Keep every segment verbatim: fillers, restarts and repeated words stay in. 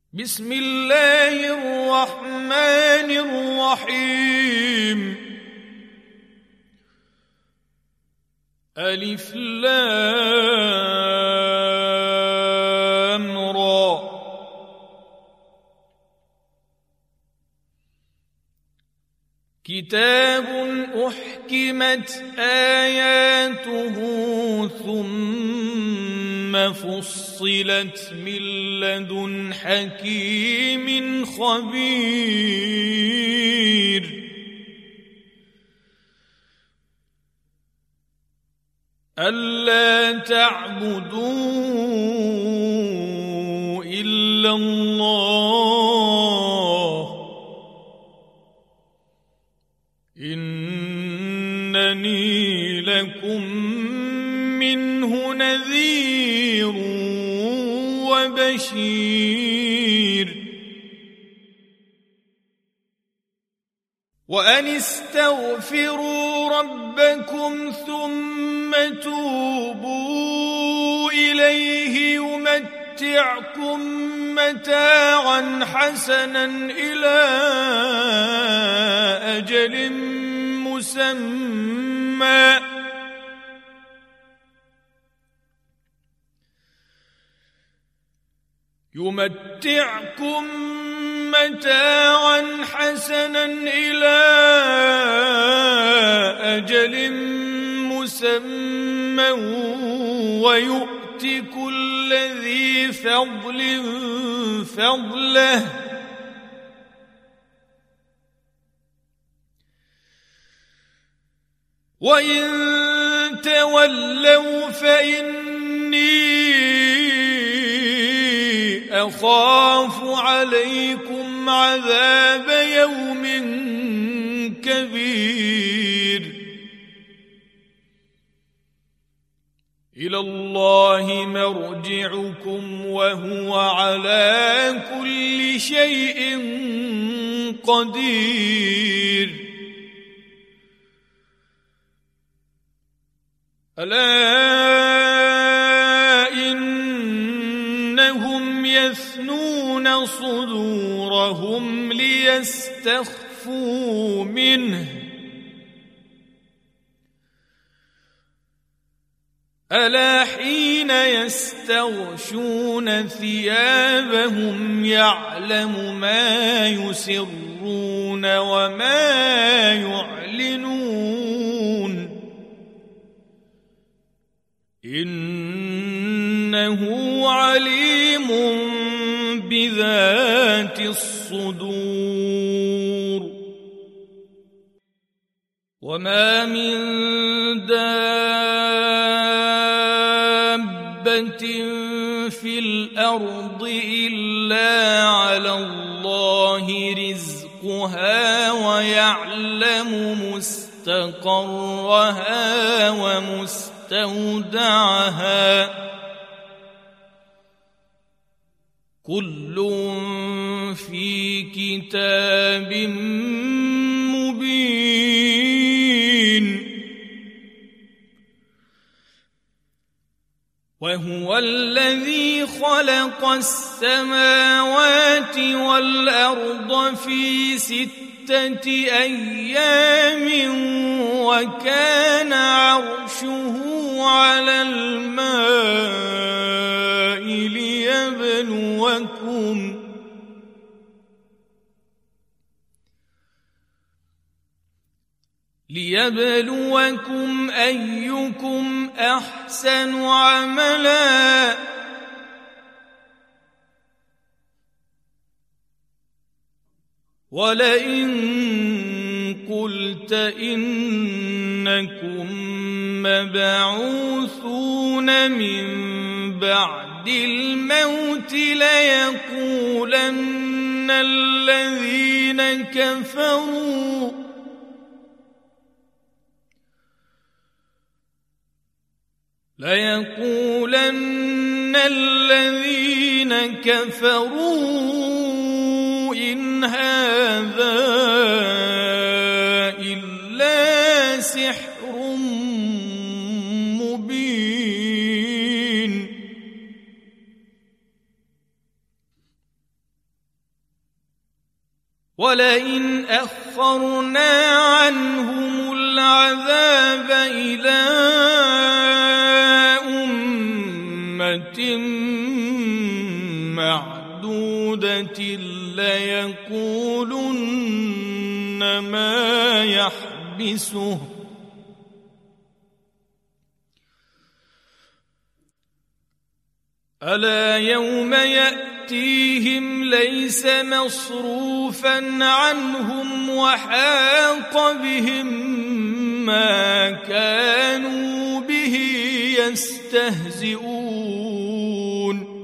بسم الله الرحمن الرحيم. ألف لام را. كتاب أحكمت آياته ثم فصلت من لدن حكيم خبير. ألا تعبدوا إلا الله إنني لكم منه نذير وبشير. وأن استغفروا ربكم ثم توبوا إليه يمتعكم متاعا حسنا إلى أجل مسمى يمتعكم متاعا حسنا إلى أجل مسمى ويؤت كل ذي فضل فضله وإن تولوا فإني أخاف عليكم عذاب يوم كبير. إلى الله مرجعكم وهو على كل شيء قدير. ألا إنهم يثنون صدورهم ليستخفوا منه ألا حين يستغشون ثيابهم يعلم ما يسرون وما يعلنون إنه عليم بذات الصدور. وما من دابة في الأرض إلا على الله رزقها ويعلم مستقرها ومستودعها كل في كتاب مبين. وهو الذي خلق السماوات والأرض في ستة أيام وكان عرشه على الماء ليبلوكم ليبلوكم أيكم أحسن عملا ولئن قلت إنكم مبعوثون من بعد الموت ليقولن الذين كفروا ليقولن الذين كفروا إن هذا إلا سحر مبين. ولئن أخرنا عنهم العذاب إلى أمة معدودة ليقولن ما يحبسه ألا يوم يأتيهم ليس مصروفا عنهم وحاق بهم ما كانوا به يستهزئون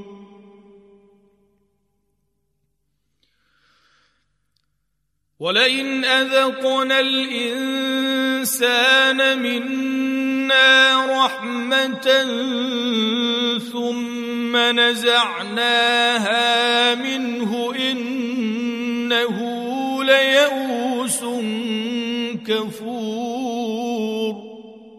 ولئن أذقنا الإنسان منا رحمة ثم نزعناها منه إنه ليئوس كفور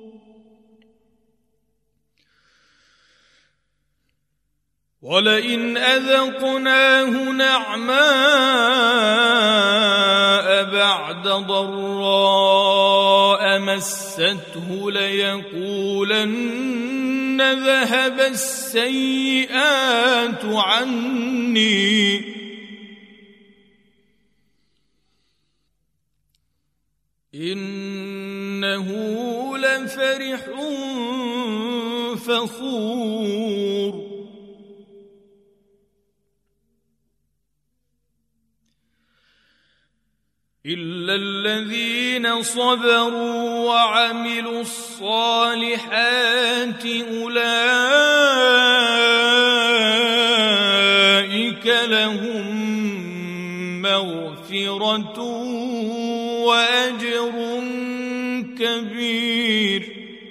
ولئن أذقناه نعماء بعد ضراء مسته ليقولن ذهب السيئات عني إنه لفرح فخور إلا الذين صبروا وعملوا الصالحات أولئك لهم مغفرة وأجر كبير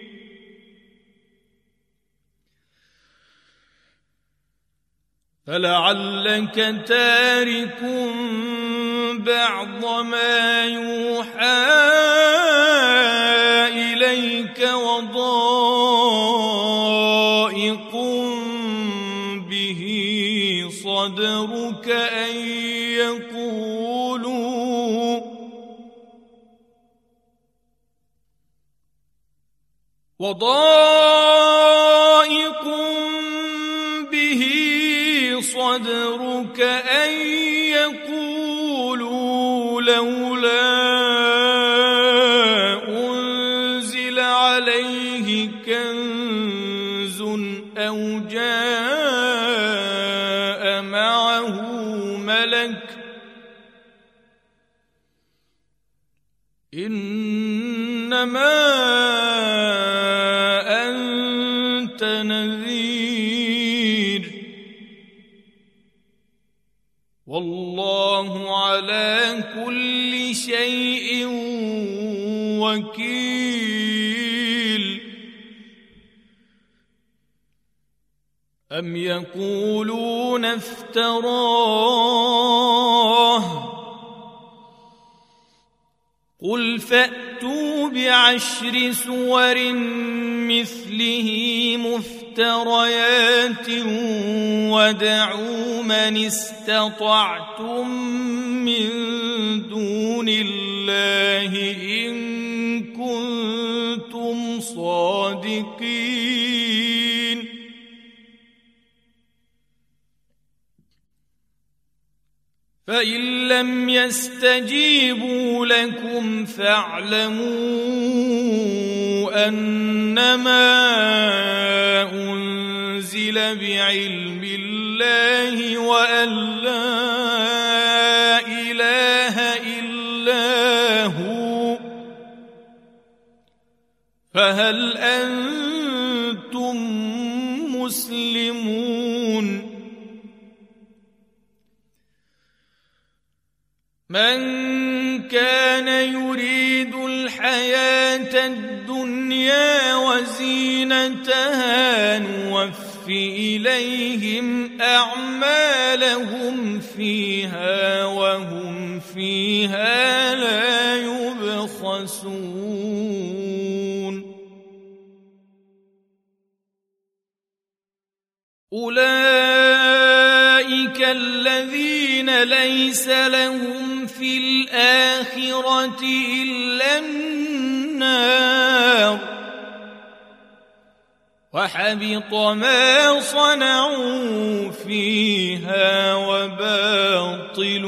فلعلك تارك بعض ما يوحى إليك وضائق به صدرك أن يقولوا وضائق به صدرك أن يقولوا لولا أنزل عليه كنز أو جاء معه ملك إنما أنت نذير والله على كل شيء وكيل أم يقولون افتراه قل فأتوا بعشر سور مثله مفتريات ودعوا من استطعتم من دون الله إن كنتم صادقين فإن لم يستجيبوا لكم فاعلموا أنما أنزل بعلم الله وأن لا إله إلا هو فهل أنتم مسلمون من كان يريد الحياة الدنيا وزينتها نوف إليهم أعمالهم فيها وهم فيها لا يبخسون أولئك الذين ليس لهم في الآخرة إلا النار وحبط ما صنعوا فيها وباطل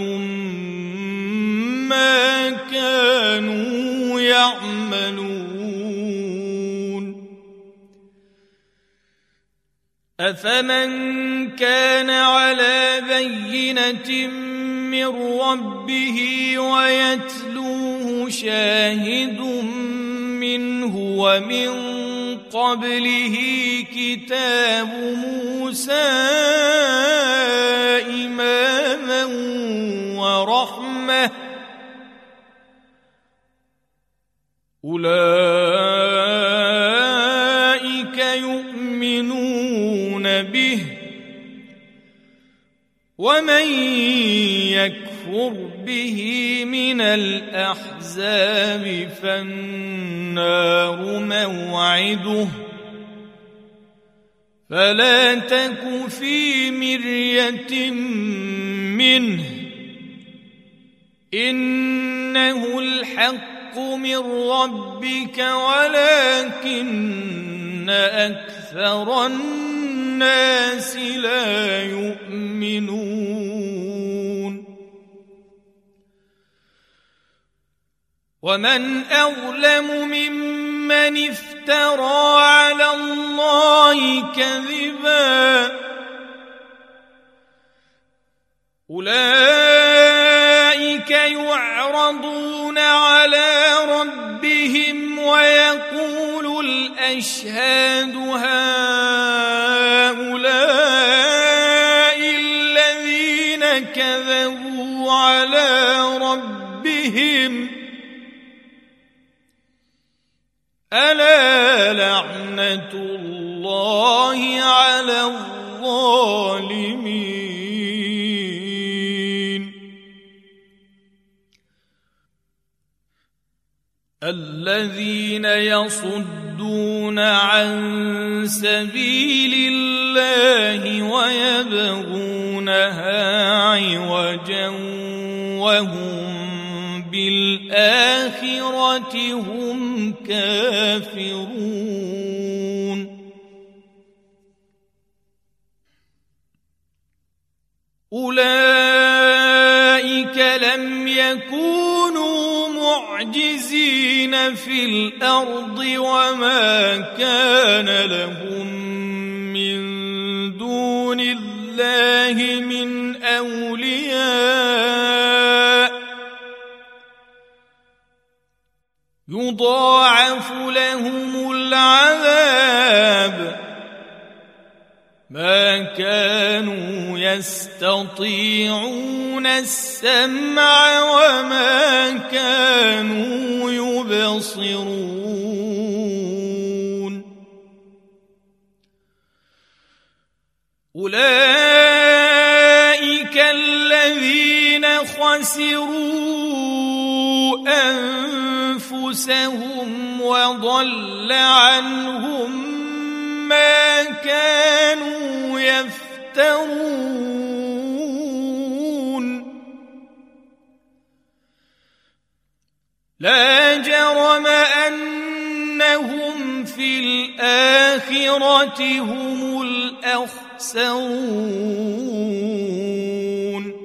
ما كانوا يعملون. أفمن كان على بينة من ربه ويتلوه شاهد منه ومن قبله كتاب موسى إماما ورحمة أولئك يؤمنون به ومن يكفر به من الأحزاب فالنار موعده فلا تك في مرية منه إنه الحق من ربك ولكن أكثر الناس لا يؤمنون. ومن أظلم ممن افترى على الله كذبا أولئك يعرضون على ربهم ويقول الأشهاد هؤلاء الذين كذبوا على ربهم ألا لعنة الله على الظالمين. الذين يصدون عن سبيل الله ويبغونها عوجا وهم بالآخرة هم كافرون. أولئك لم يكونوا معجزين في الأرض وما كان لهم من دون الله من أولياء يضاعف لهم العذاب ما كانوا يستطيعون السمع وما كانوا يبصرون. أولئك الذين خسروا أنفسهم وضل عنهم ما كانوا يفترون. لا جرم أنهم في الآخرة هم الأخسرون.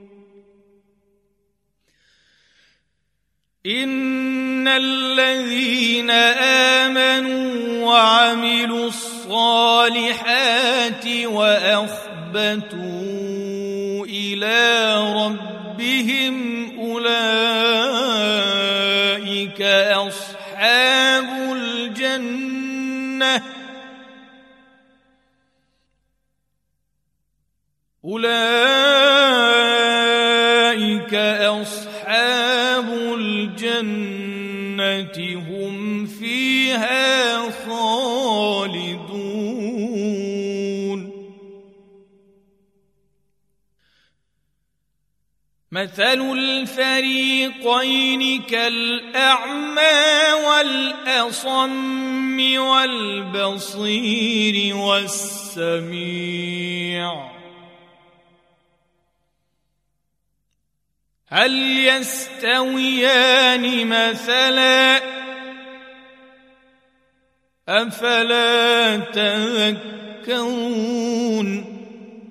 إن الذين آمنوا وعملوا الصالحات وأخبتوا إلى ربهم أولئك أصحاب الجنة أولئك أصحاب الجنة هم فيها خالدون. مثل الفريقين كالأعمى والأصم والبصير والسميع هل يستويان مثلا أفلا تذكرون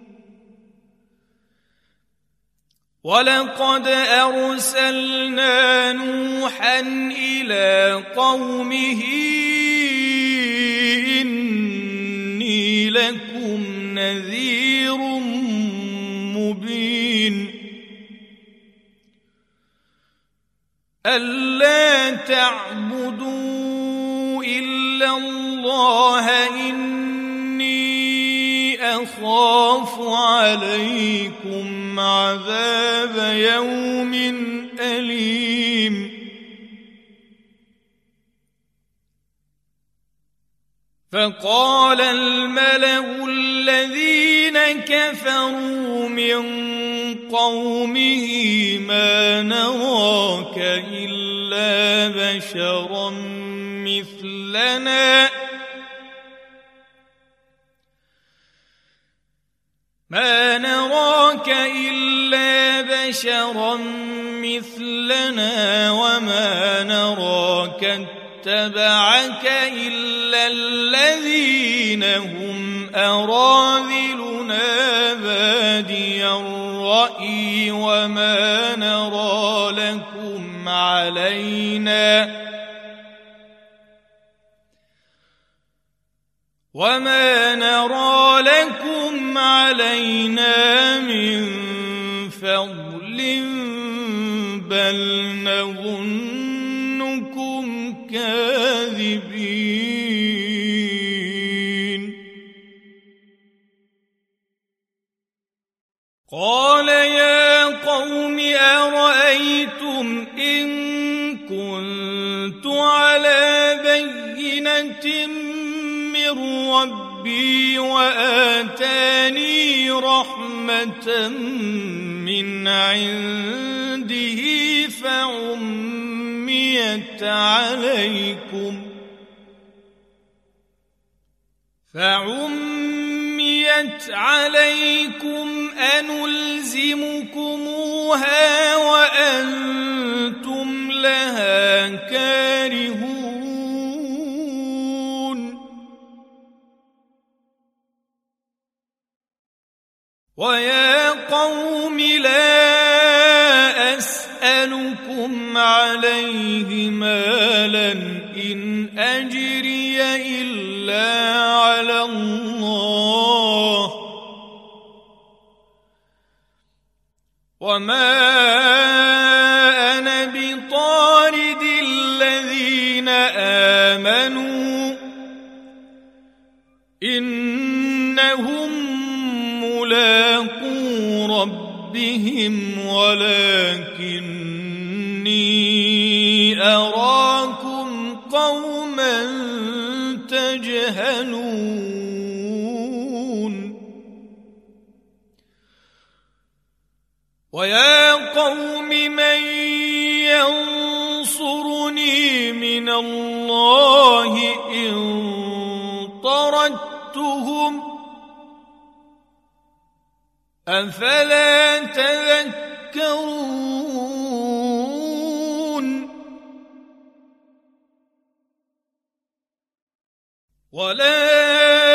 ولقد أرسلنا نوحا إلى قومه إني لكم نذير مبين ألا تعبدوا إلا الله إني أخاف عليكم عذاب يوم أليم فقال الملأ الذين كفروا من قومه ما نراك إلا بشرا مثلنا ما نراك إلا بشرا مثلنا وما نراك اتبعك إلا الذين هم أراذلنا بادي الرأي وما نرى لكم علينا وما نرى لكم علينا من فضل بل نظنكم كاذبين قال يا قوم أرأيتم إن كنت على بينة من ربي وآتاني رحمة من عنده فعميت عليكم فعميت عليكم أنلزمكموها وأنتم لها كارهون ويا قوم لا أسألكم عليه مالا إن أجري إلا على الله وما أنا بطارد الذين آمنوا إنهم ملاقو ربهم ولكني أراكم قوما تجهلون ويا قوم من ينصرني من الله إن طردتهم أفلا تذكرون ولا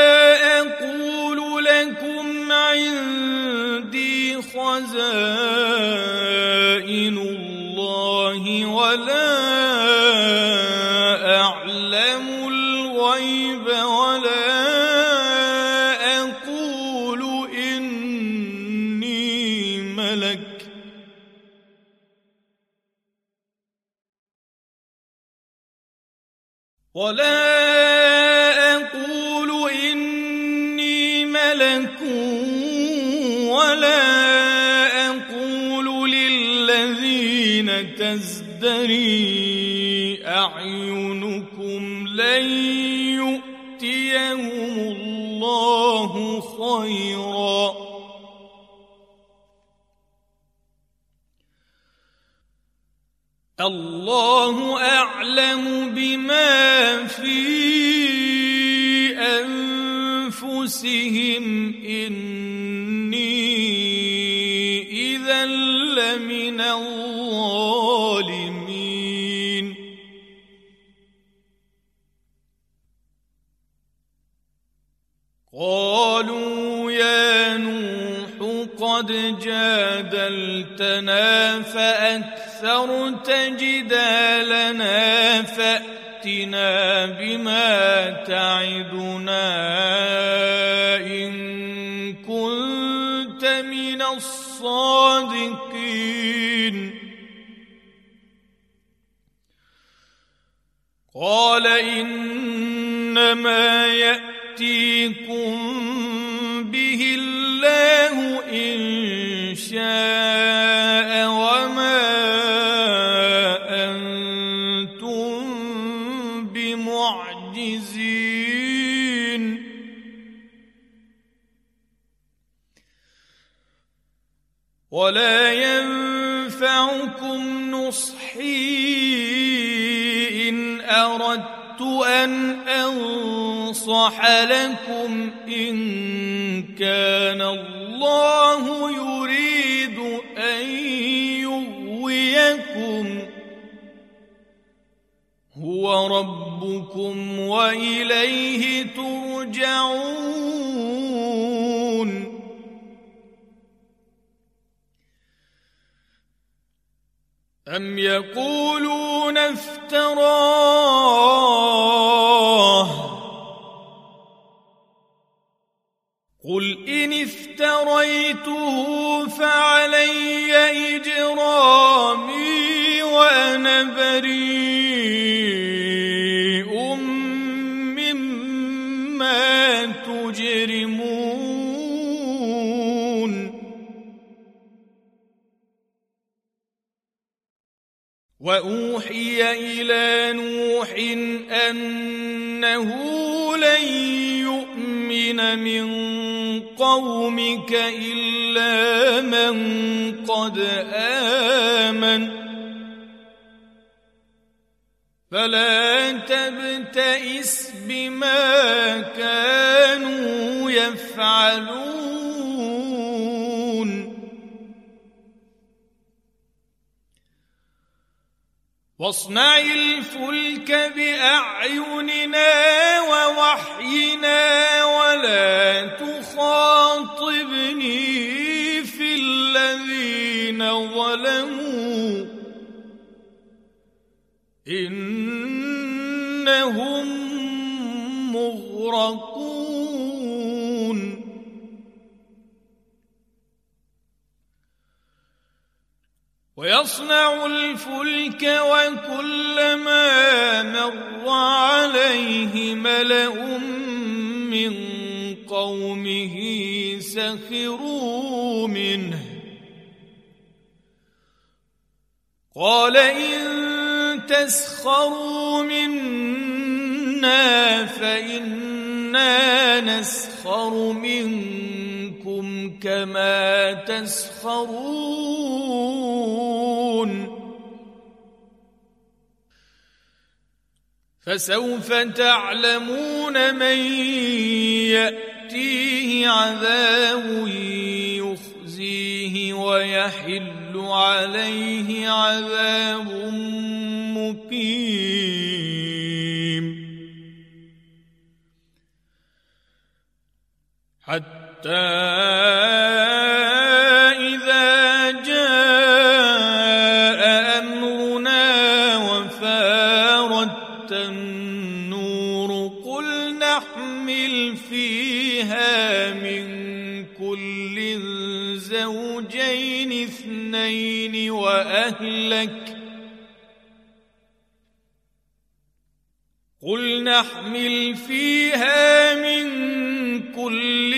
أقول لكم عندي خزائن الله ولا أعلم الغيب ولا أقول إني ملك ولا أقول إني ملك ولا أقول للذين تزدري أعينكم لن يؤتيهم الله خيرا الله أعلم بما في أنفسهم إني إذا لمن الظالمين قالوا يا نوح قد جادلتنا فأكثرت جدالنا فأتنا بما تعدنا إن كنت من الصادقين قال إنما يأتيكم به الله إن شاء وما أنتم بمعجزين ولا ينفعكم نصحي إن أردت أن أنصح لكم إن كان الله يريد أن يغويكم هو ربكم وإليه ترجعون أم يقولون افتراه قل إن افتريته فعلي إجرامي وأنا بريء مما تجرمون وأوحي إلى نوح أنه لن يؤمن من قومك إلا من قد آمن فلا تبتئس بما كانوا يفعلون واصنع الفلك بأعيننا ووحينا ولا تخاطبني في الذين ظلموا إنهم مغرقون ويصنع الفلك وكلما مر عليه ملأ من قومه سخروا منه قال إن تسخروا منا فإنا نسخر منكم كما تسخرون فسوف تعلمون من يأتيه عذاب يخزيه ويحل عليه عذاب مقيم حتى إذا جاء أمرنا وفارت النور قل نحمل فيها من كل زوجين اثنين وأهلك قل نحمل فيها من كل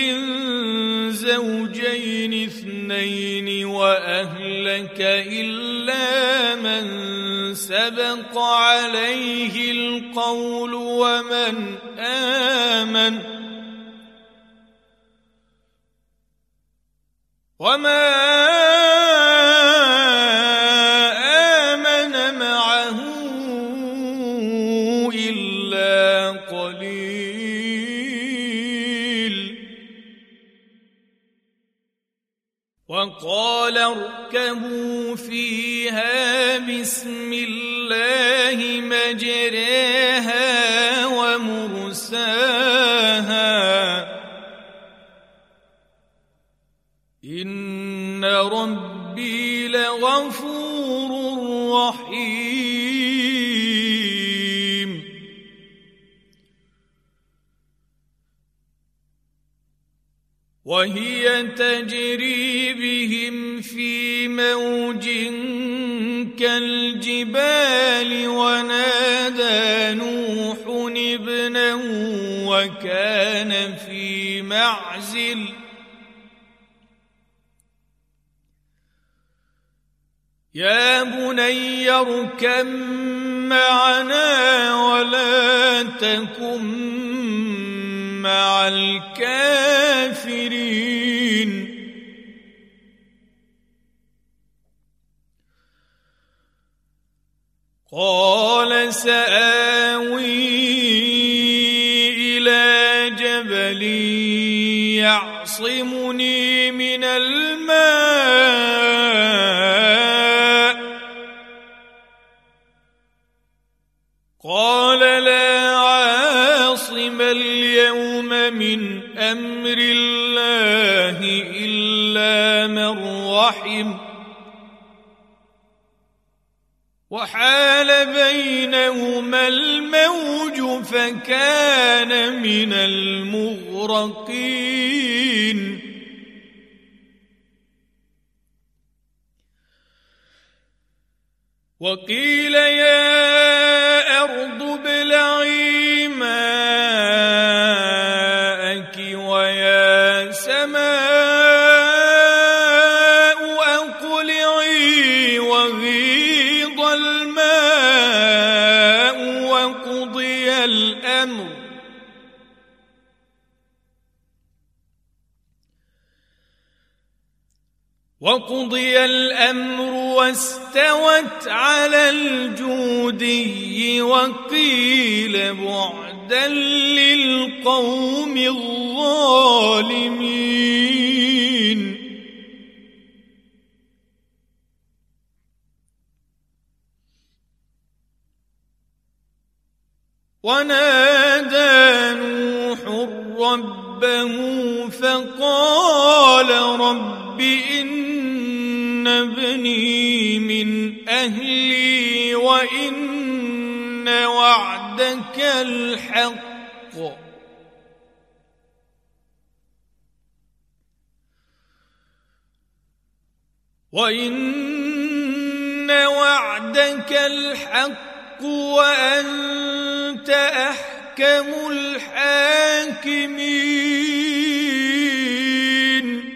زوجين اثنين وأهلك إلا من سبق عليه القول ومن آمن وما آمن معه إلا قليل وقال فاركبوا فيها بسم الله مجريها ومرساها إن ربي لغفور رحيم وهي تجري بهم في موج كالجبال ونادى نوح ابنه وكان في معزل يا بني اركب معنا ولا تكن مع الكافرين قال سآوي إلى جبل يعصمني من الماء قال لا عاصم اليوم من أمر الله إلا من رحم وحال بينهما الموج فكان من المغرقين وقيل يا أرض ابلعي ماءك ويا سماء أقلعي وغيض الماء وقضي الأمر وقضي الأمر واستوت على الجودي وقيل بعدا للقوم الظالمين ونادى نوح ربه فقال رب إن ابني من أهلي وإن وعدك الحق وإن وعدك الحق وأنت أحكم الحاكمين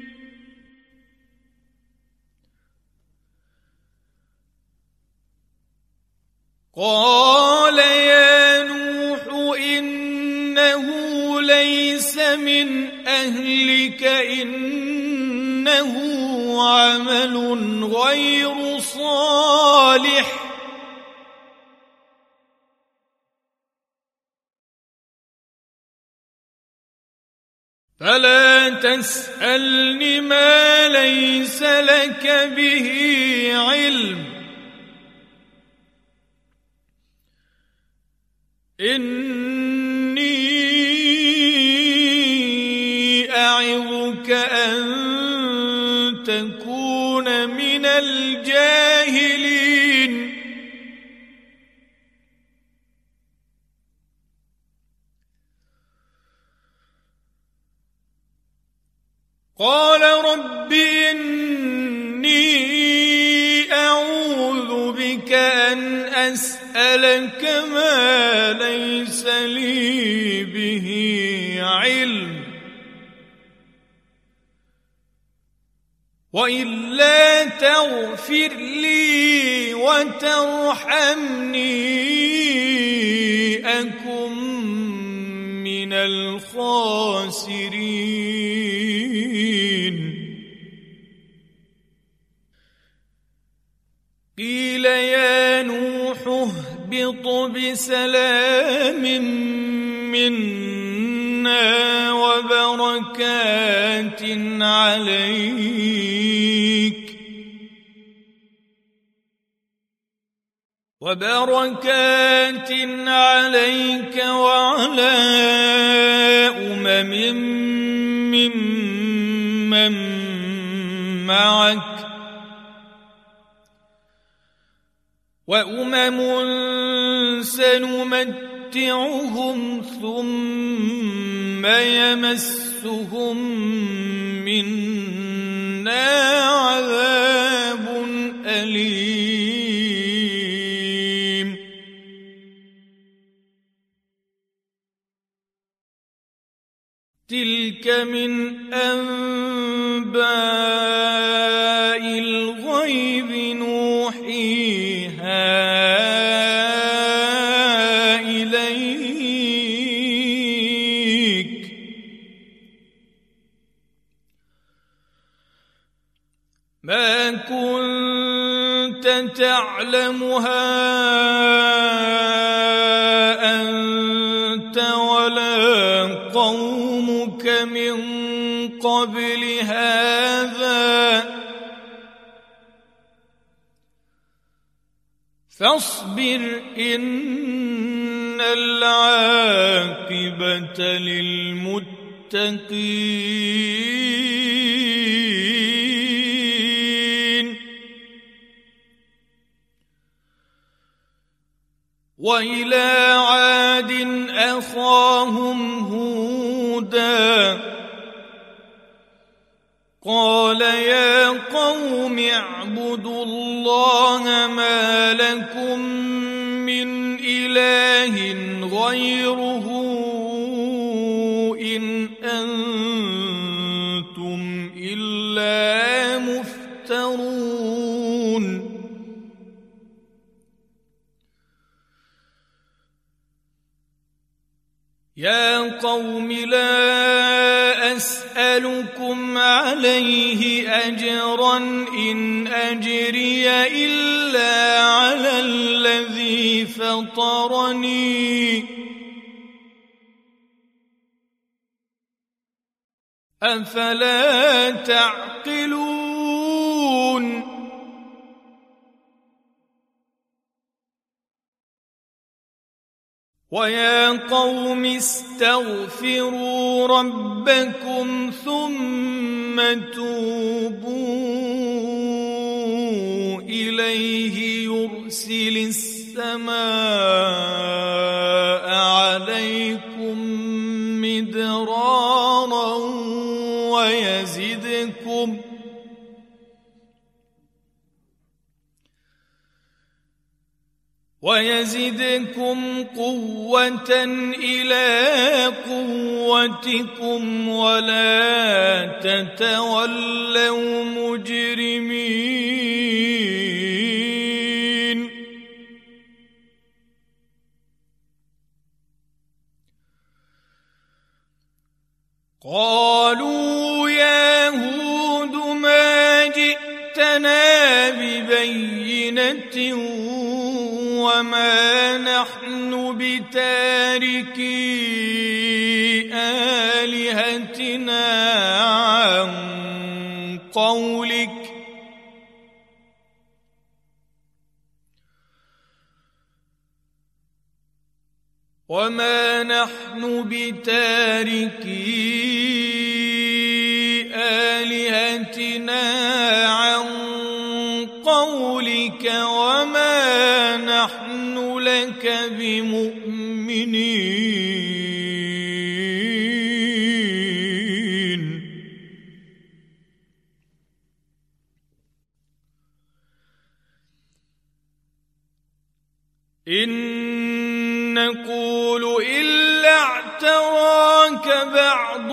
قال يا نوح إنه ليس من أهلك إنه عمل غير صالح فلا تسألني ما ليس لك به علم إني أعظك أن تكون من الجاهلين قال رب إني أعوذ بك أن أسألك ما ليس لي به علم وإلا تغفر لي وترحمني أكن من الخاسرين قيل يا نوح اهبط بسلام منا وبركات عليك وبركات عليك وعلى أمم ممن معك وأمم سنمتعهم ثم يمسهم منا عذاب أليم تلك من أنباء الغيب نوحيها إليك ما كنت تعلمها أنت ولا قومك من قبل هذا فاصبر إن العاقبة للمتقين وإلى عاد أخاهم هودا قال يا قوم اعبدوا الله ما لكم من إله غيره إن أنتم إلا مفترون يا قوم لا أسألكم عليه أجرا إن أجري إلا على الذي فطرني أفلا تعقلون ويا قوم استغفروا ربكم ثم توبوا إليه يرسل السماء عليكم مدرارا ويزدكم ويزدكم قوة إلى قوتكم ولا تتولوا مجرمين قالوا يا هود ما جئتنا ببينة وما نحن بتاركي آلهتنا عن قولك وما نحن بتاركي آلهتنا عن قولك وما نحن لك بمؤمنين إن نقول إلا اعتراك بعض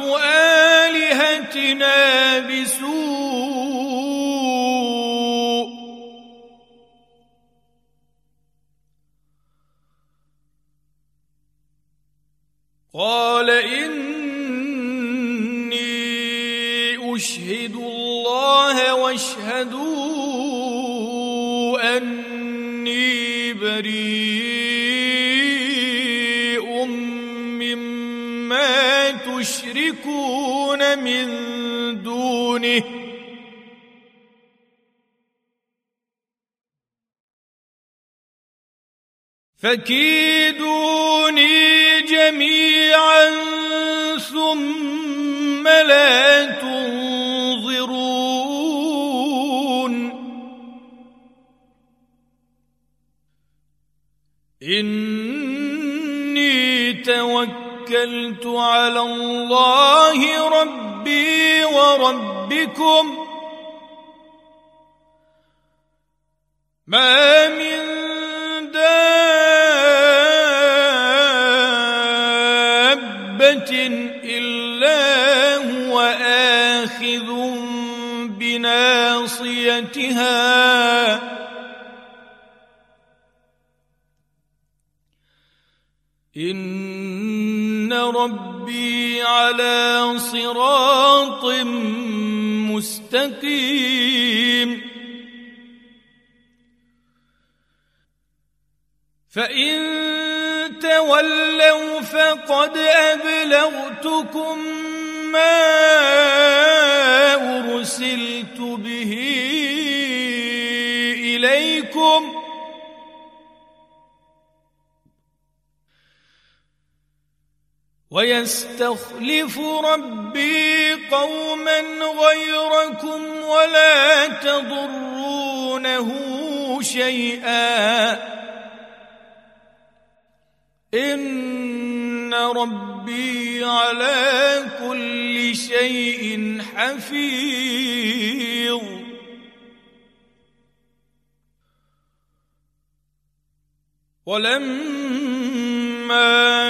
آلهتنا بسوء قال إني أشهد الله واشهدوا أني بريء مما تشركون من دونه فكيدوني جميعا ثم لا تنظرون إني توكلت على الله ربي وربكم ما من دابة إلا هو آخذ بناصيتها إن ربي على صراط مستقيم فإن تولوا فقد أبلغتكم ما أرسلت به إليكم ويستخلف ربي قوما غيركم ولا تضرونه شيئا إن ربي على كل شيء حفيظ ولما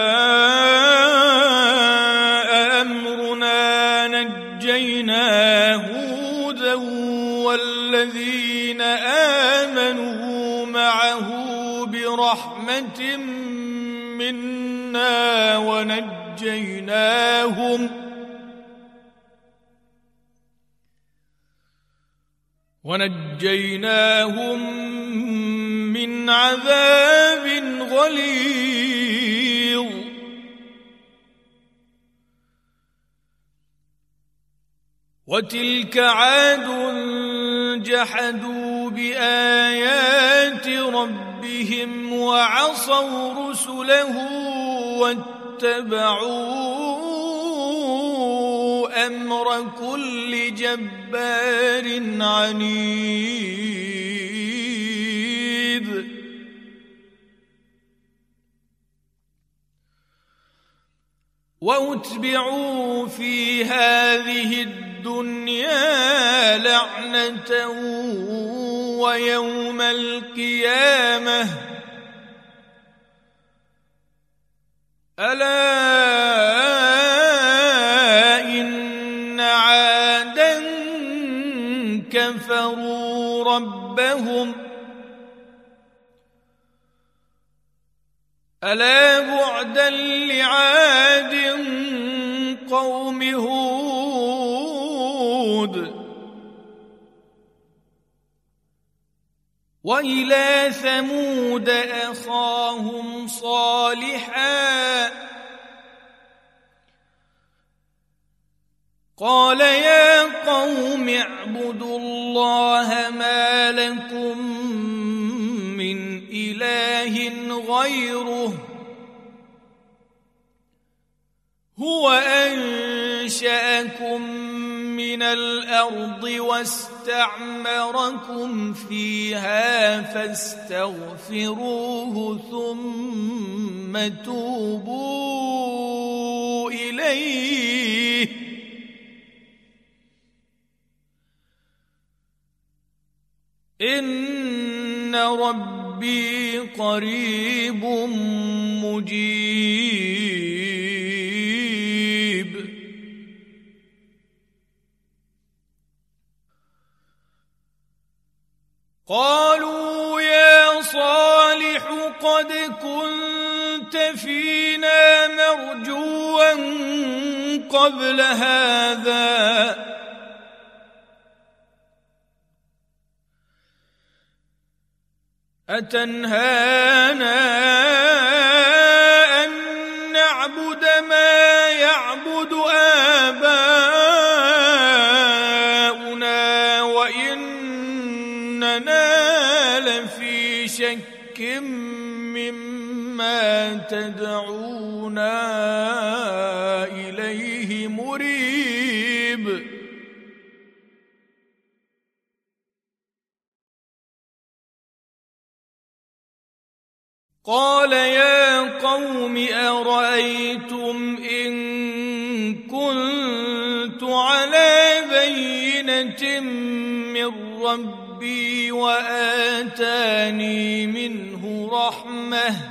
جاء أمرنا نجينا هودا والذين آمنوا معه برحمة منا ونجيناهم ونجيناهم من عذاب غليظ وتلك عاد جحدوا بآيات ربهم وعصوا رسله واتبعوا أمر كل جبار عنيد وأتبعوا في هذه الدنيا لعنة ويوم القيامة ألا إن عادا كفروا ربهم ألا بعدا لعاد قوم هود وإلى ثمود أخاهم صالحا قال يا قوم اعبدوا الله ما لكم من إله غيره هو أنشأكم من الأرض واستعمركم فيها فاستغفروه ثم توبوا إليه إن ربي قريب مجيب قالوا يا صالح قد كنت فينا مرجوا قبل هذا أتنهانا أن نعبد ما يعبد آباؤنا وإننا لفي شك مما تدعونا إليه مريب. قال يا قوم أرأيتم إن كنت على بينة من ربي وآتاني منه رحمة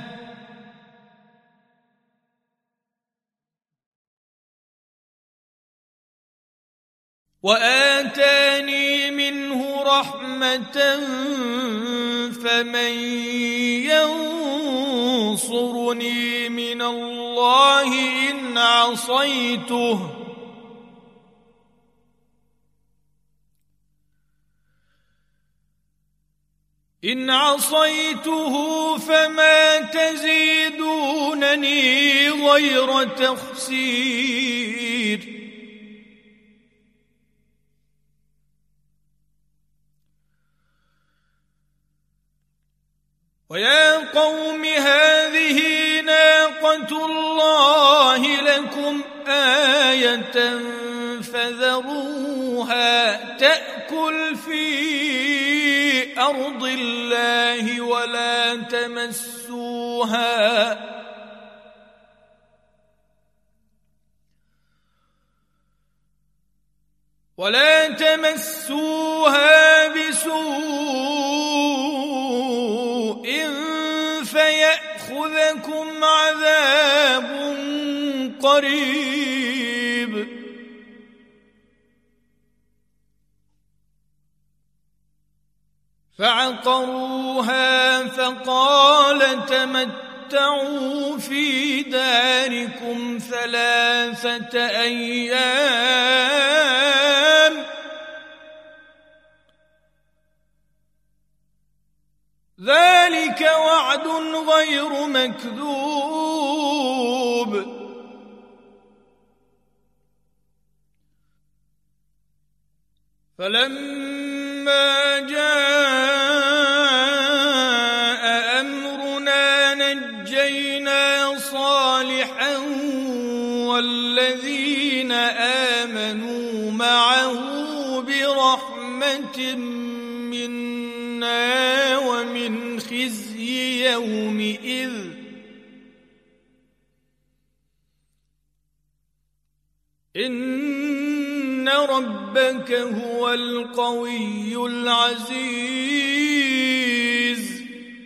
وآتاني منه رحمة فمن ينصرني من الله إن عصيته إن عصيته فما تزيدونني غير تخسير. ويا قوم هذه ناقة الله لكم آية فذروها تأكل في أرض الله ولا تمسوها ولا تمسوها بسوء فيأخذكم عذاب قريب. فعقروها فقال تمتعوا في داركم ثلاثة أيام ذلك وعد غير مكذوب. فلما جاء أمرنا نجينا صالحا والذين آمنوا معه برحمة منا ومن خزي يومئذ إن ربك هو القوي العزيز.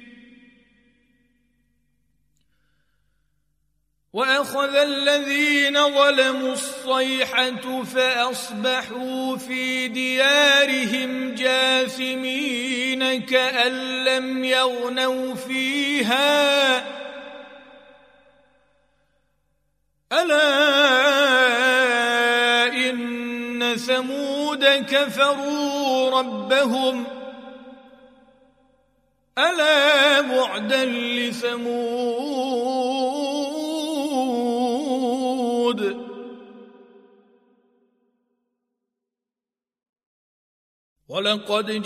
وأخذ الذين ظلموا الصيحة فأصبحوا في ديارهم جاثمين كأن لم يغنوا فيها ألا إن ثمود كفروا ربهم ألا بعدا لثمود. ولقد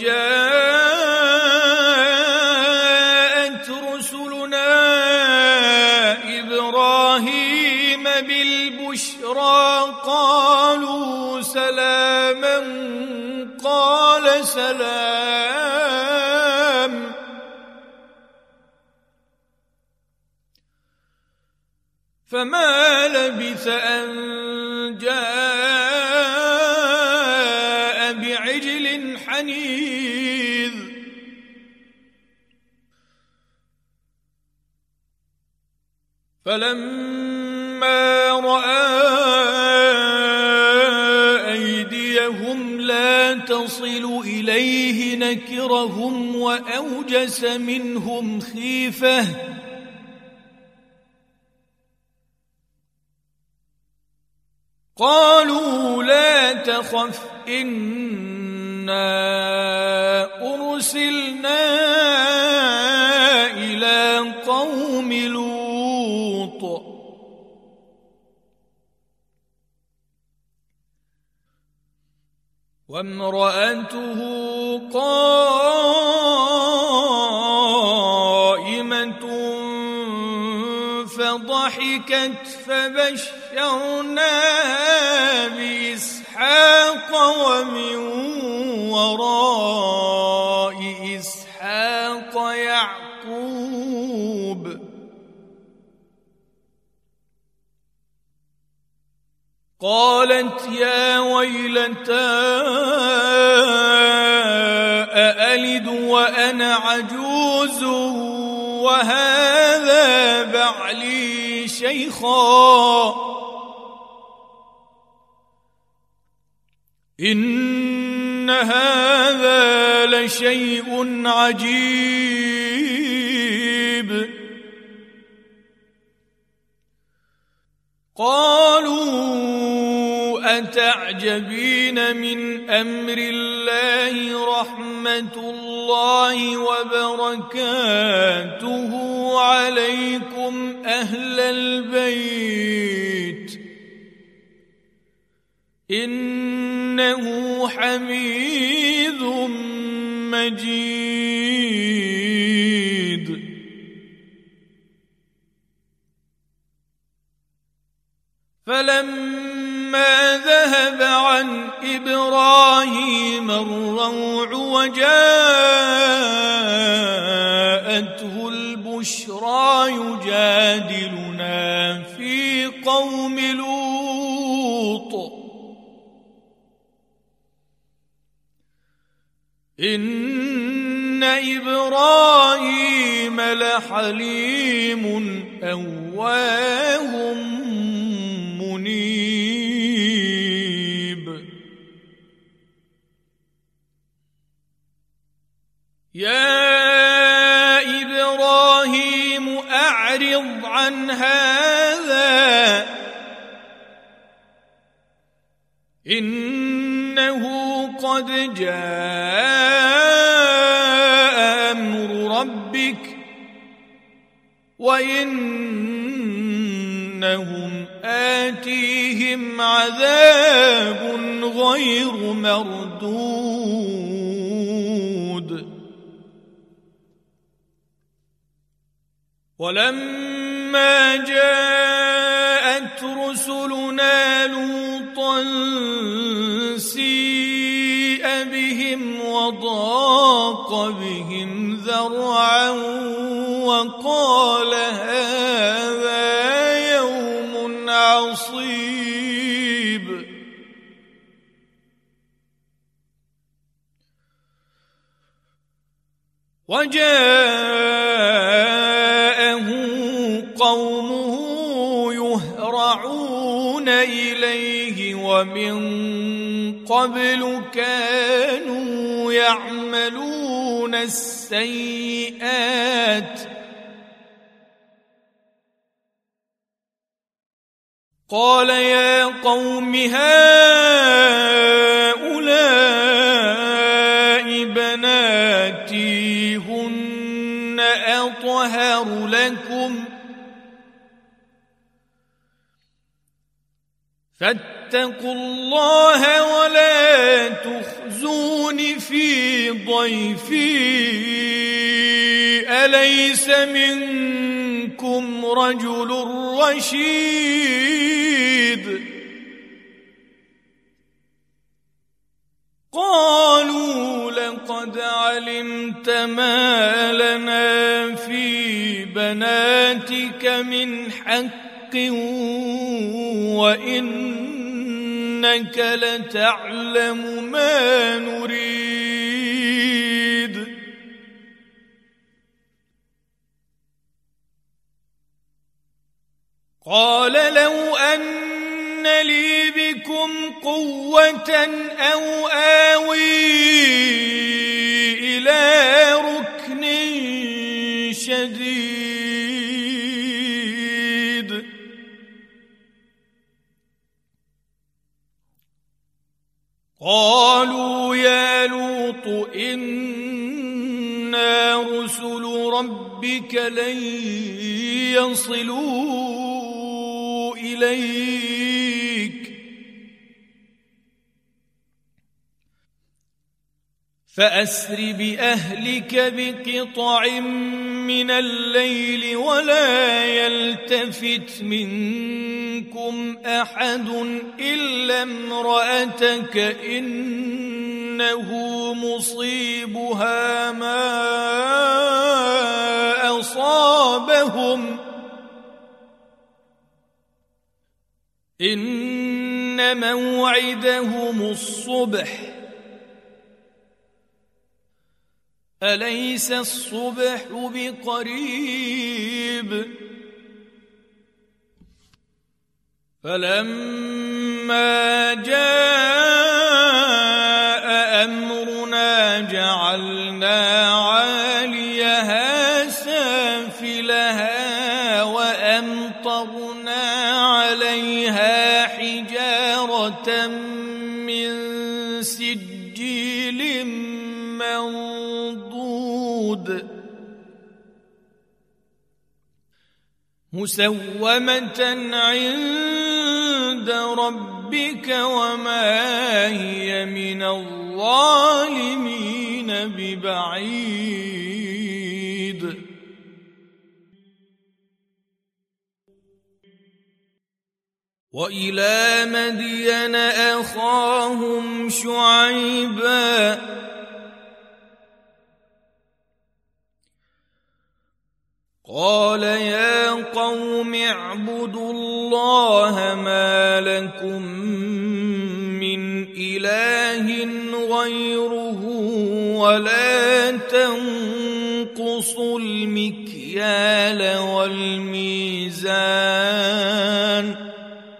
جاءت رسلنا إبراهيم بالبشرى قالوا سلاما قال سلام فما لبث أن جاء بعجل حنيذ. فلما رأى أيديهم لا تصل إليه نكرهم وأوجس منهم خيفة قالوا لا تخف إنا أرسلنا إلى قوم لوط وامرأته قائمة فبشرناها بإسحاق ومن وراء إسحاق يعقوب قالت يا ويلتى أألد وأنا عجوز وهذا بعلي شيخا إن هذا لشيء عجيب قالوا أتعجبين من أمر الله رحمة الله وبركاته عليكم أهل البيت إنه حميد مجيد فلما ذهب عن إبراهيم الروع وجاءته البشرى يجادلنا في قوم لوط إن إبراهيم لحليم أواه منيب يا إبراهيم أعرض عن هذا إنه قد جاء أمر ربك وإنهم آتيهم عذاب غير مردود ولما جاءت رسلنا لوطا سيء بهم وضاق بهم ذرعا وقال هذا يوم عصيب وجاءه قومه يهرعون إليه ومن قبل كانوا يعملون السيئات قال يا قوم هؤلاء بناتي هن أطهر لكم فاتقوا الله ولا تخزون في ضيفي أليس منكم رجل رشيد قالوا لقد علمت ما لنا في بناتك من حق وإنك لتعلم ما نريد قال لو أن لي بكم قوة أو آوي إلى ركن شديد قالوا يا لوط إنا رسل ربك لن يصلوا إليك فأسر بأهلك بقطع من الليل ولا يلتفت منكم أحد إلا امرأتك إنه مصيبها ما أصابهم إن موعدهم الصبح أليس الصبح بقريب فلما جاء أمرنا جعلنا عاليها سافلها وأمطرنا عليها حجارة من سجيل منضود مسومة عند ربك وما هي من الظالمين ببعيد وإلى مدين أخاهم شعيبا قال يا قوم اعبدوا الله ما لكم من إله غيره ولا تنقصوا المكيال والميزان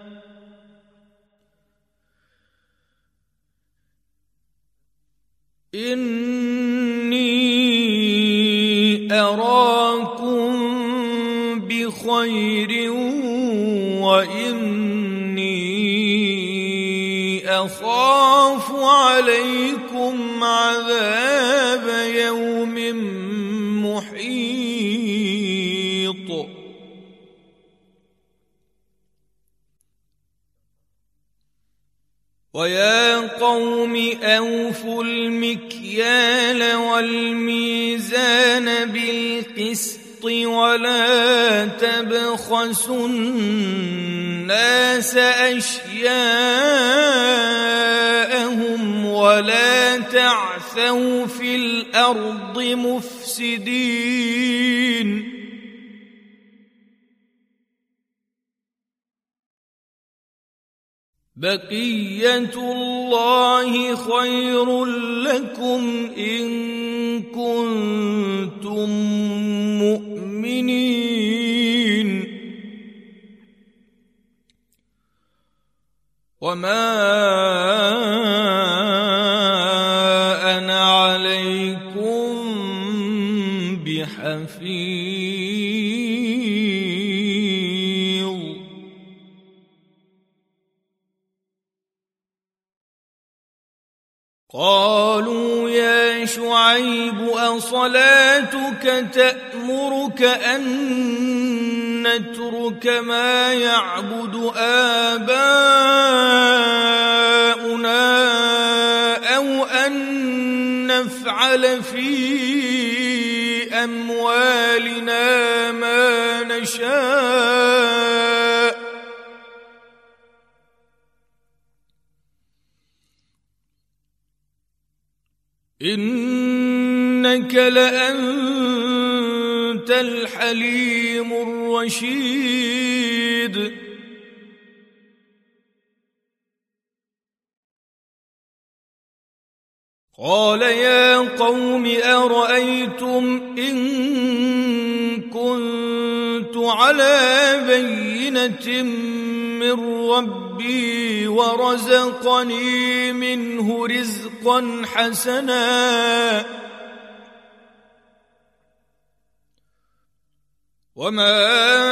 إني أراكم بخير وإني أخاف عليكم عذاب يوم محيط ويا قوم أوفوا المكيال والميزان بالقسط ولا تبخسوا الناس أشياءهم ولا تعثوا في الأرض مفسدين بقية الله خير لكم إن كنتم مؤمنين وما أنا عليكم بحفيظ قالوا يا شعيب أصلاتك تأمرك أن نترك ما يعبد آباؤنا أو أن نفعل في أموالنا ما نشاء إنك لأنت الحليم الرشيد قال يا قوم أرأيتم إن كنت على بينة من ربي ورزقني منه رزقا حسنا وما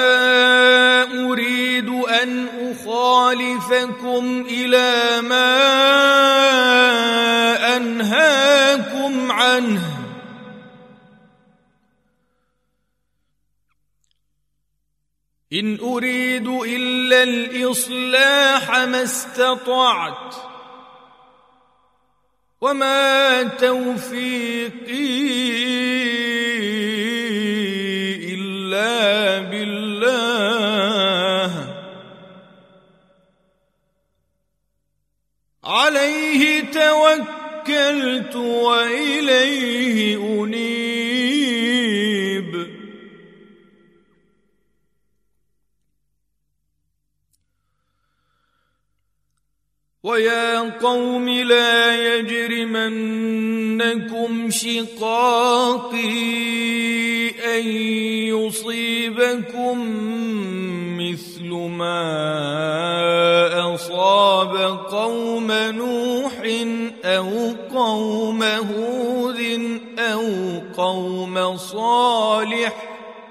أريد أن أخالفكم إلى ما أنهاكم عنه إن أريد إلا الإصلاح ما استطعت وما توفيقي إلا بالله عليه توكلت وإليه أنيب ويا قوم لا يجرمنكم شقاقي أن يصيبكم مثل ما أصاب قوم نوح أو قوم هود أو قوم صالح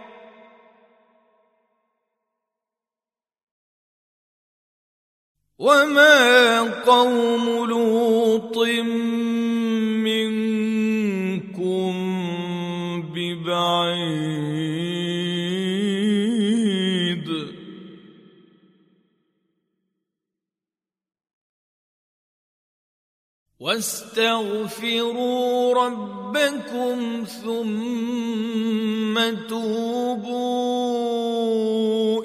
وما قوم لوط منكم ببعيد واستغفروا ربكم ثم توبوا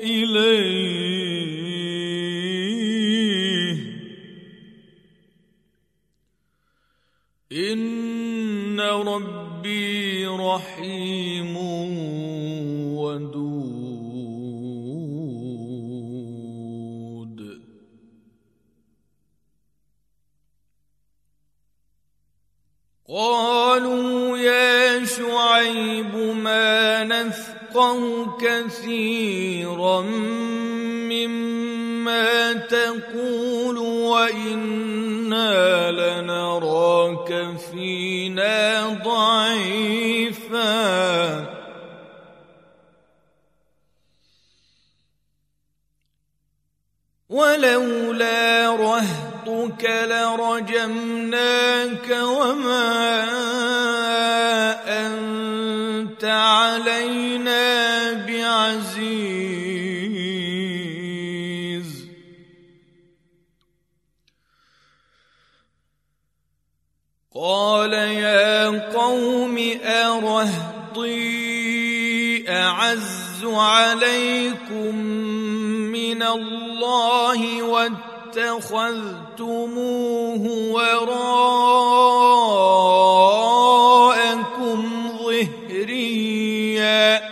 إليه إن ربي رحيم ودود قالوا يا شعيب ما نفقه كثيرا مما تقول وإنا لنراك فينا ضعيفا ولولا رهطك لرجمناك وما أنت علينا بعزيز قال يا قوم أرهطي أعز عليكم من الله واتخذتموه وراءكم ظهريا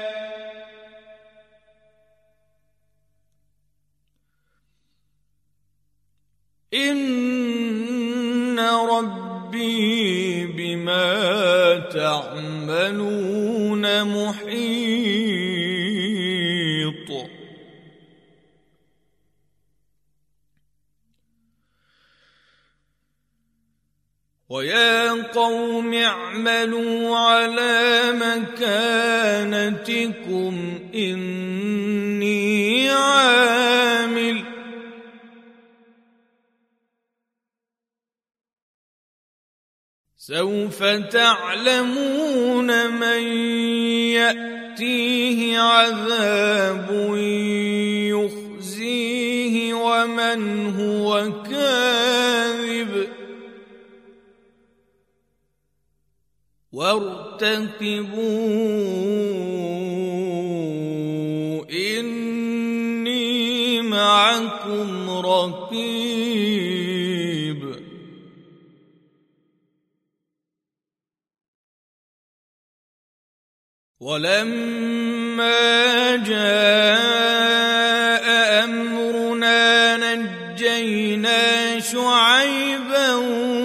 إن ربي بما تعملون محيط ويا قوم اعملوا على مكانتكم إني عامل سوف تعلمون من يأتيه عذاب يخزيه ومن هو كاذب وارتقبوا إني معكم رقيب ولما جاء أمرنا نجينا شعيبا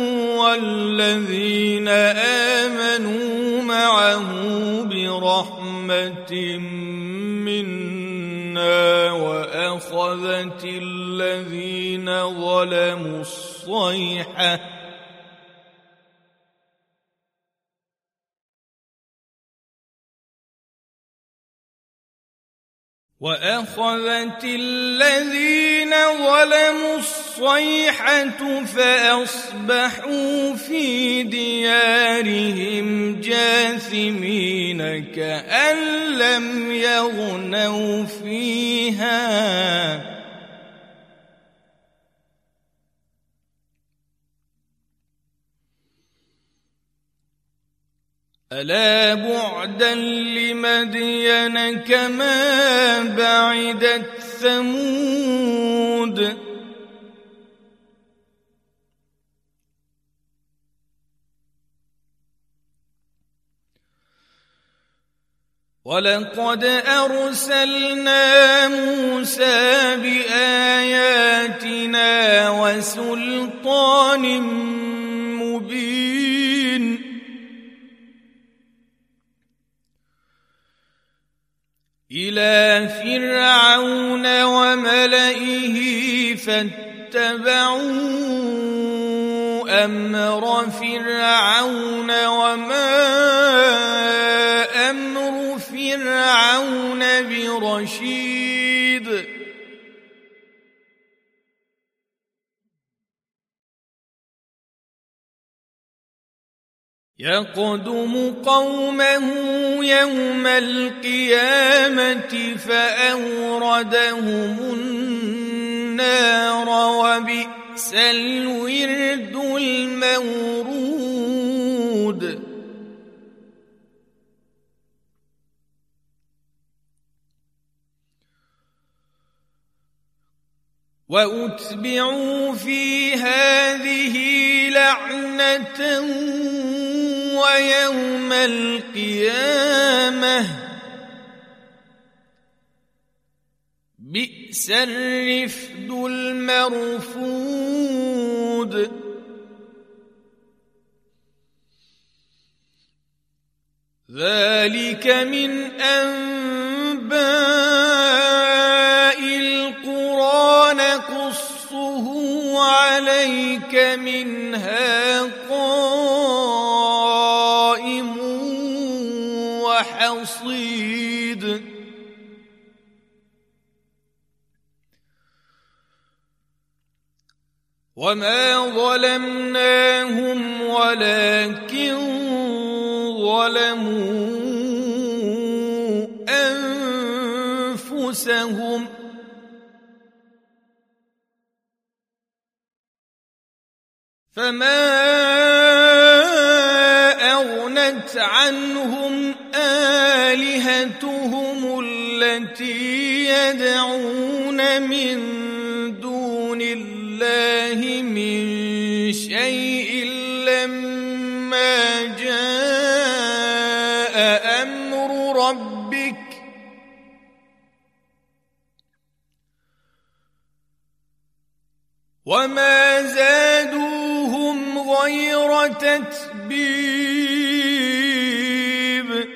والذين آمنوا معه برحمة منا وأخذت الذين ظلموا الصيحة وأخذت الذين ظلموا الصيحة فأصبحوا في ديارهم جاثمين كأن لم يغنوا فيها ألا بعدا لمدين كما بعدت ثمود ولقد أرسلنا موسى بآياتنا وسلطان مبين إلى فرعون وملئه فاتبعوا أمر فرعون وما أمر فرعون برشيد يقدم قومه يوم القيامة فأوردهم النار وبئس الورد المورود وأتبعوا في هذه لعنة ويوم القيامة بئس الرفد المرفود ذلك من أنباء القرى نقصه عليك منها قائم وحصيد وما ظلمناهم ولكن ظلموا أنفسهم فما أغنت عنهم آلهتهم التي يدعون من دون الله من شيء لما جاء أمر ربك وما زادوهم غير تتبيب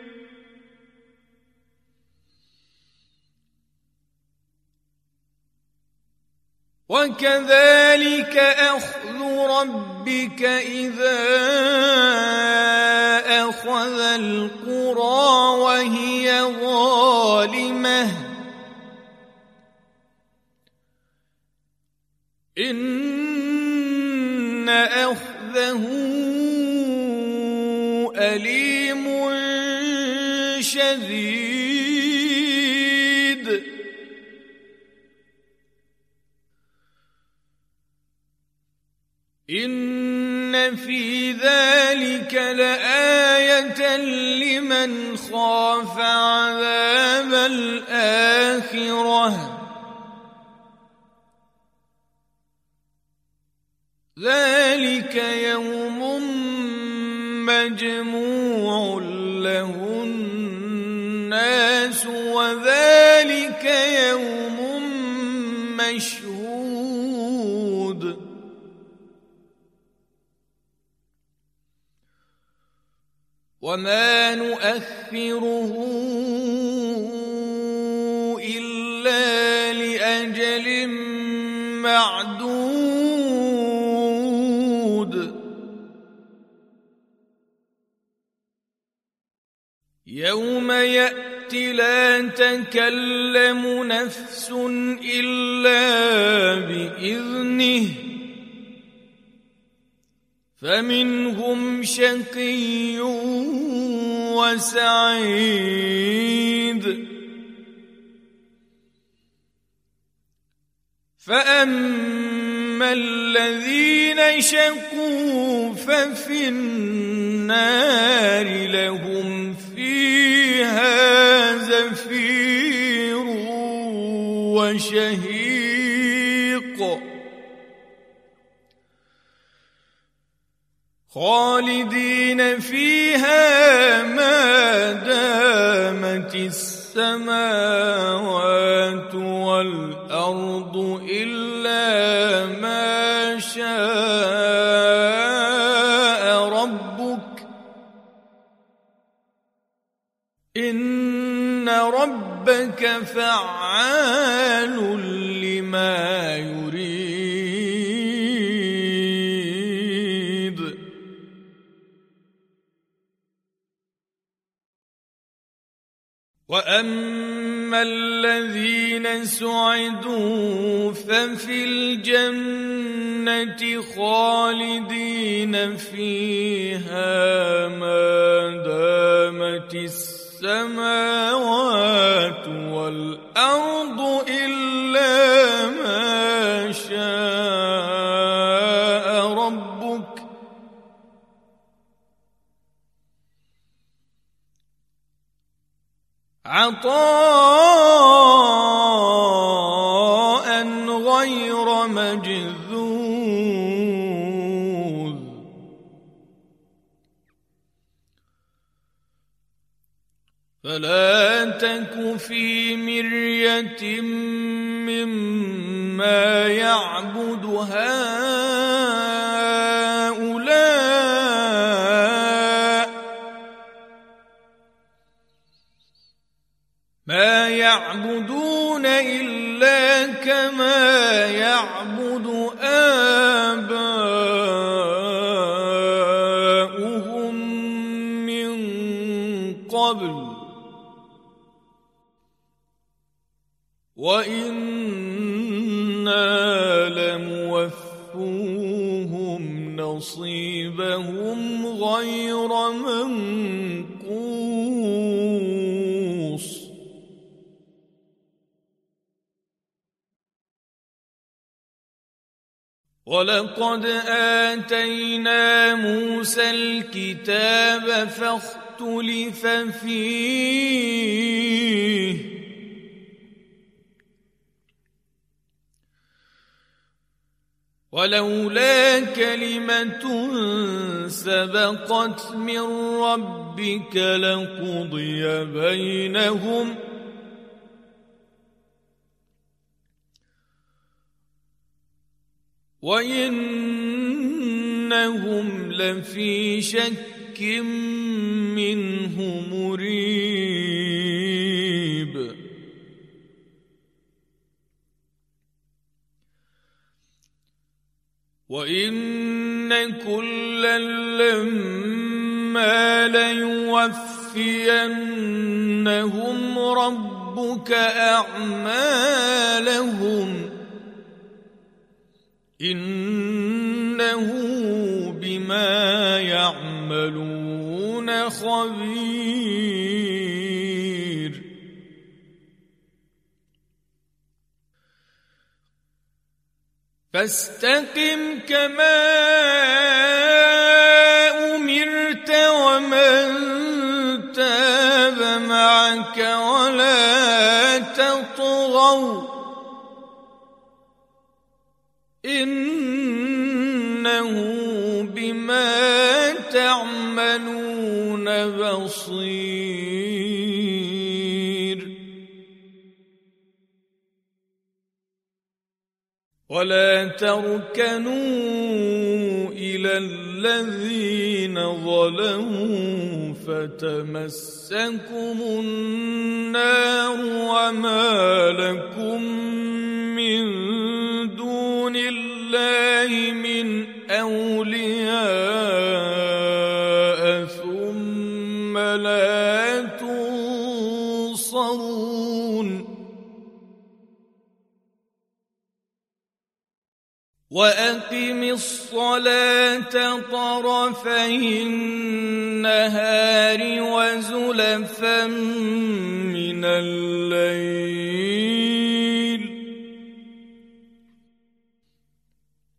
وكذلك أخذ ربك إذا أخذ القرى وهي ظالمة إن أخذه أليم شديد إن في ذلك لآية لمن خاف عذاب الآخرة ذلك يوم مجموع له الناس وذلك يوم مشهود وما نؤخره إلا لأجل معدود يوم يأتي لا تكلم نفس إلا بإذنه فمنهم شقي وسعيد فأما فأما الذين شقوا ففي النار لهم فيها زفير وشهيق خالدين فيها ما دامت السماوات والأرض إلا ما شاء ربك إن ربك فعال لما يريد. وأما الذين سعدوا ففي الجنة خالدين فيها ما دامت السماوات والأرض إلا ما شاء ربك عطاء غير مجذوذ. فلا تك في مرية مما يعبد هؤلاء ما يعبدون إلا كما يعبد آباؤهم من قبل وإنا لموفوهم نصيبهم غير منقوص. ولقد آتينا موسى الكتاب فاختلف فيه ولولا كلمة سبقت من ربك لقضي بينهم وإنهم لفي شك منه مريب. وإن كلا لما ليوفينهم ربك أعمالهم إنه بما يعملون خبير. فاستقم كما أمرت ومن تاب معك ولا تطغوا إنه بما تعملون بصير. ولا تركنوا إلى الذين ظلموا فتمسكم النار وما لكم من دون الله من أولياء ثم لا تنصرون. وأقم الصلاة طرفي النهار وزلفا من الليل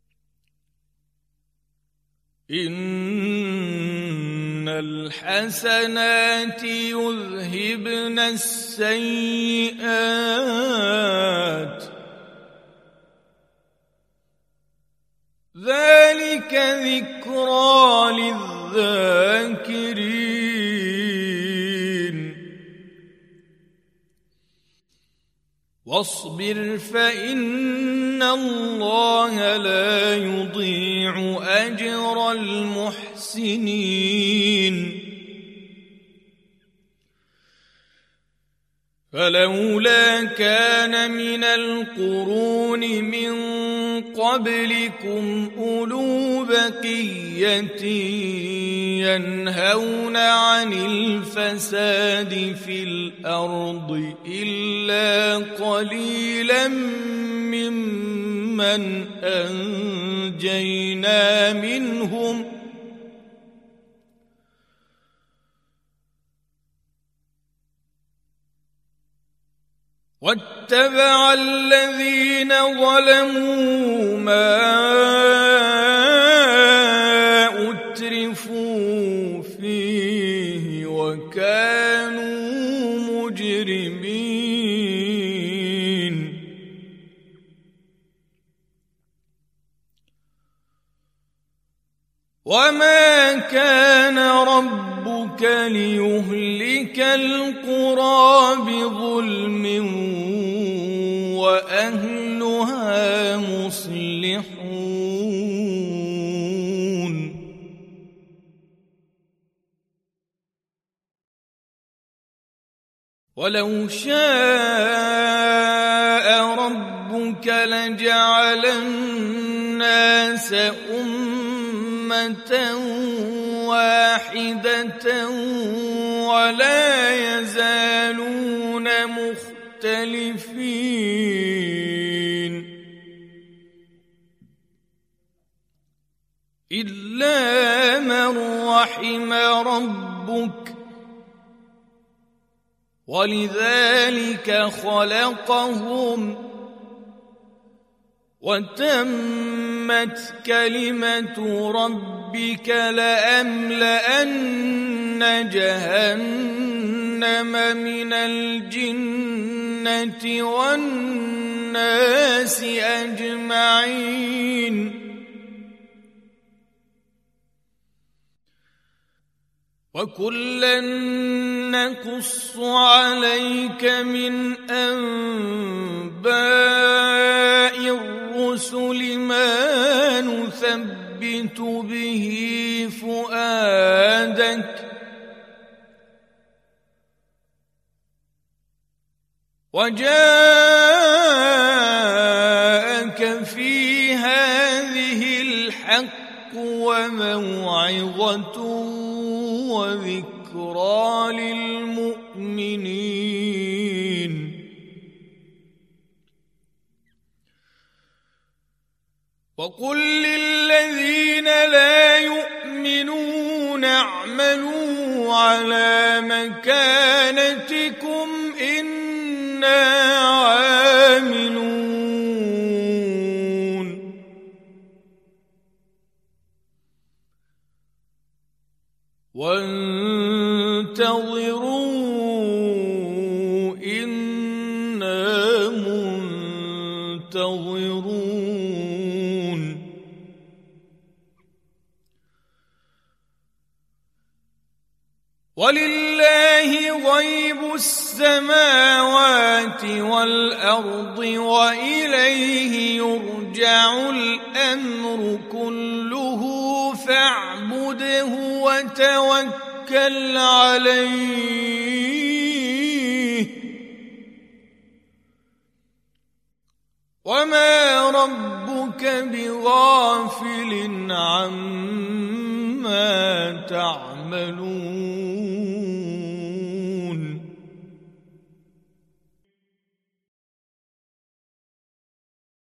إن الحسنات يذهبن السيئات ذلك ذكرى للذاكرين واصبر فإن الله لا يضيع أجر المحسنين فلولا كان من القرون من قبلكم أولو بقية ينهون عن الفساد في الأرض إلا قليلا ممن أنجينا منهم واتبع الذين ظلموا ما أترفوا فيه وكانوا مجرمين وما كان ربك ليهلك القرى بظلم وأهلها مصلحون ولو شاء ربك لجعل الناس أمة واحدة ولا يزالون مختلفين إلا من رحم ربك ولذلك خلقهم وتمت كلمة ربك لأملأن جهنم من الجنة والناس أجمعين وكلا نقص عليك من أنباء الرسل ما نثبت به فؤادك وجاءك في هذه الحق وموعظة وذكرى للمؤمنين وقل للذين لا يؤمنون اعملوا على مكانتكم إنا عاملون وانتظروا إنا منتظرون ولله غيب السماوات والأرض وإليه يرجع الأمر كله فاعبده وتوكل عليه وما ربك بغافل عما تعملون